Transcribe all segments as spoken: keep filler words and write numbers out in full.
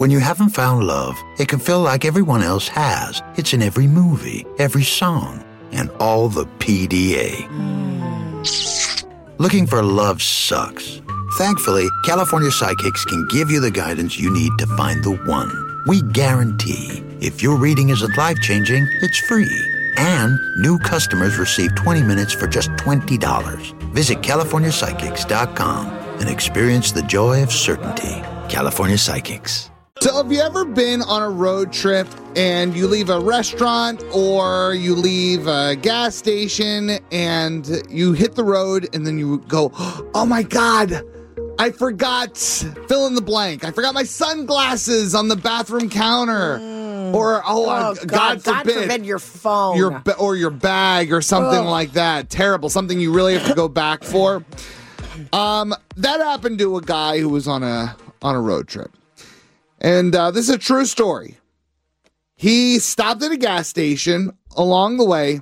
When you haven't found love, it can feel like everyone else has. It's in every movie, every song, and all the P D A. Mm. Looking for love sucks. Thankfully, California Psychics can give you the guidance you need to find the one. We guarantee if your reading isn't life-changing, it's free. And new customers receive twenty minutes for just twenty dollars. Visit California Psychics dot com and experience the joy of certainty. California Psychics. So have you ever been on a road trip and you leave a restaurant or you leave a gas station and you hit the road and then you go, oh my God, I forgot, fill in the blank. I forgot my sunglasses on the bathroom counter. Mm. Or, oh, oh uh, God, God, God forbid, forbid your phone. Your ba- or your bag or something oh. like that. Terrible. Something you really have to go back for. Um, that happened to a guy who was on a on a road trip. And uh, this is a true story. He stopped at a gas station along the way,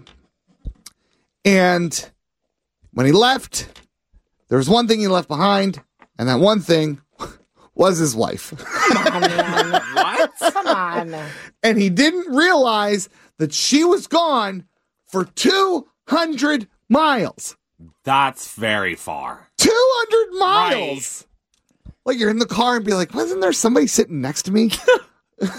and when he left, there was one thing he left behind, and that one thing was his wife. Come on, man. What? Come on. And he didn't realize that she was gone for two hundred miles. That's very far. two hundred miles! Right. Like, you're in the car and be like, wasn't there somebody sitting next to me? And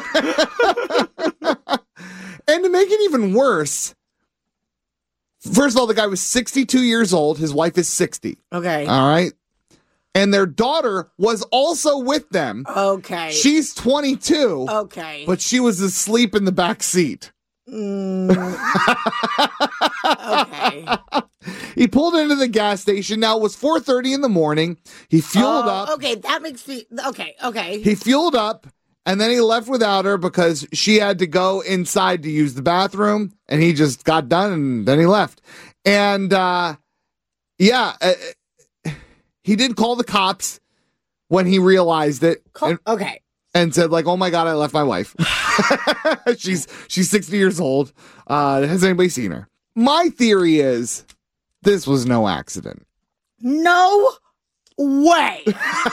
to make it even worse, first of all, the guy was sixty-two years old. His wife is sixty. Okay. All right. And their daughter was also with them. Okay. She's twenty-two. Okay. But she was asleep in the back seat. Mm. Okay. He pulled into the gas station. Now, it was four thirty in the morning. He fueled oh, up. Okay, that makes me... Okay, okay. He fueled up, and then he left without her because she had to go inside to use the bathroom, and he just got done, and then he left. And, uh, yeah, uh, he did call the cops when he realized it. Call- and, okay. And said, like, oh, my God, I left my wife. she's she's sixty years old. Uh, has anybody seen her? My theory is this was no accident. No way.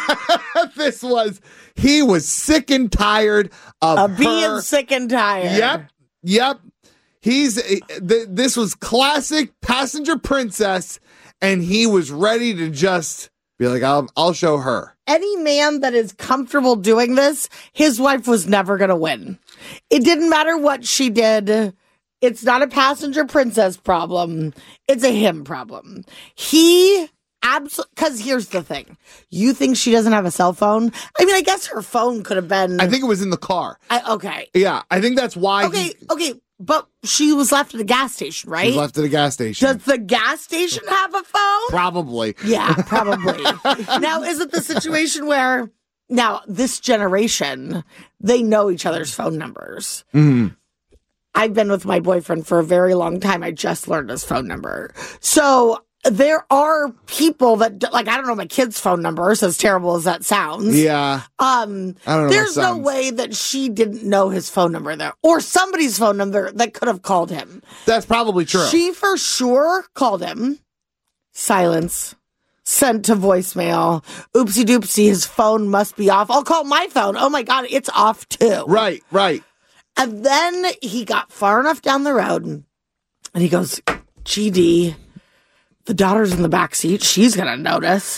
This was, he was sick and tired of uh, being her. sick and tired. Yep, yep. He's, th- this was classic passenger princess, and he was ready to just be like, I'll, I'll show her. Any man that is comfortable doing this, his wife was never going to win. It didn't matter what she did. It's not a passenger princess problem. It's a him problem. He absolutely, because here's the thing. You think she doesn't have a cell phone? I mean, I guess her phone could have been. I think it was in the car. I, okay. Yeah, I think that's why. Okay, he, okay. But she was left at a gas station, right? She was left at a gas station. Does the gas station have a phone? Probably. Yeah, probably. Now, is it the situation where, now, this generation, they know each other's phone numbers? Mm-hmm. I've been with my boyfriend for a very long time. I just learned his phone number. So there are people that, like, I don't know my kid's phone number, as terrible as that sounds. Yeah. Um, I don't know there's no sons. way that she didn't know his phone number there, or somebody's phone number that could have called him. That's probably true. She for sure called him. Silence. Sent to voicemail. Oopsie doopsie, his phone must be off. I'll call my phone. Oh my God, it's off too. Right, right. And then he got far enough down the road and he goes, G D, the daughter's in the back seat. She's going to notice.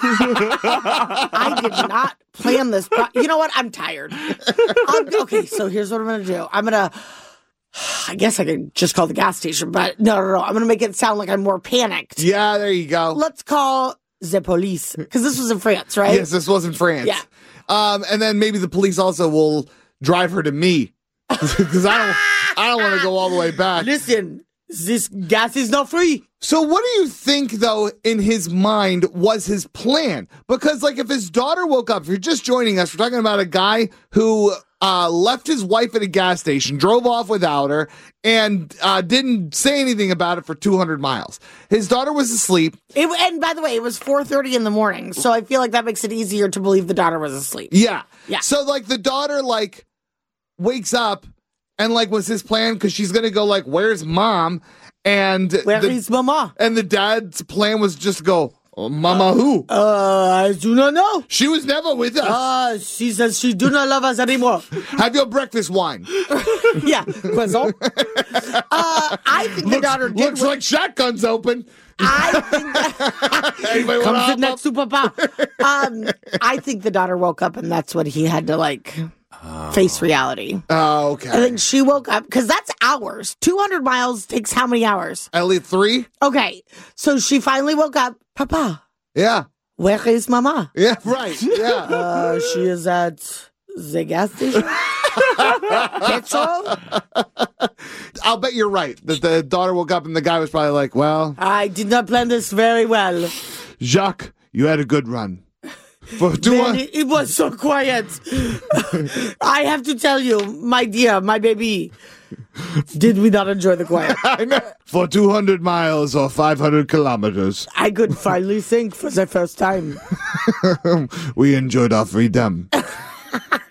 I did not plan this. Pro- you know what? I'm tired. I'm, okay, so here's what I'm going to do. I'm going to, I guess I could just call the gas station, but no, no, no. I'm going to make it sound like I'm more panicked. Yeah, there you go. Let's call the police. Because this was in France, right? Yes, this was in France. Yeah. Um, and then maybe the police also will drive her to me. Because I don't, I don't want to go all the way back. Listen, this gas is not free. So what do you think, though, in his mind was his plan? Because, like, if his daughter woke up, if you're just joining us, we're talking about a guy who uh, left his wife at a gas station, drove off without her, and uh, didn't say anything about it for two hundred miles. His daughter was asleep. It, and by the way, it was four thirty in the morning, so I feel like that makes it easier to believe the daughter was asleep. Yeah. Yeah. So, like, the daughter, like, wakes up and, like, was his plan because she's going to go, like, where's mom? And Where the, is mama? And the dad's plan was just go, Oh, Mama who? Uh, I do not know. She was never with us. Uh, she says she do not love us anymore. Have your breakfast wine. Yeah, croissant. Uh, I think the looks daughter did. looks what- like shotgun's open. I think that Anybody want comes to in next to Papa. Um, I think the daughter woke up, and that's what he had to like face reality. Oh, okay. I think she woke up because that's hours. Two hundred miles takes how many hours? At least three? Okay, so she finally woke up. Papa, Yeah. where is Mama? Yeah, right. Yeah. Uh, she is at the gas station. Petrol? I'll bet you're right that the daughter woke up and the guy was probably like, well, I did not plan this very well. Jacques, you had a good run. For two Man, hun- it, it was so quiet. I have to tell you, my dear, my baby, did we not enjoy the quiet? I know. For two hundred miles or five hundred kilometers, I could finally think for the first time. we enjoyed our freedom.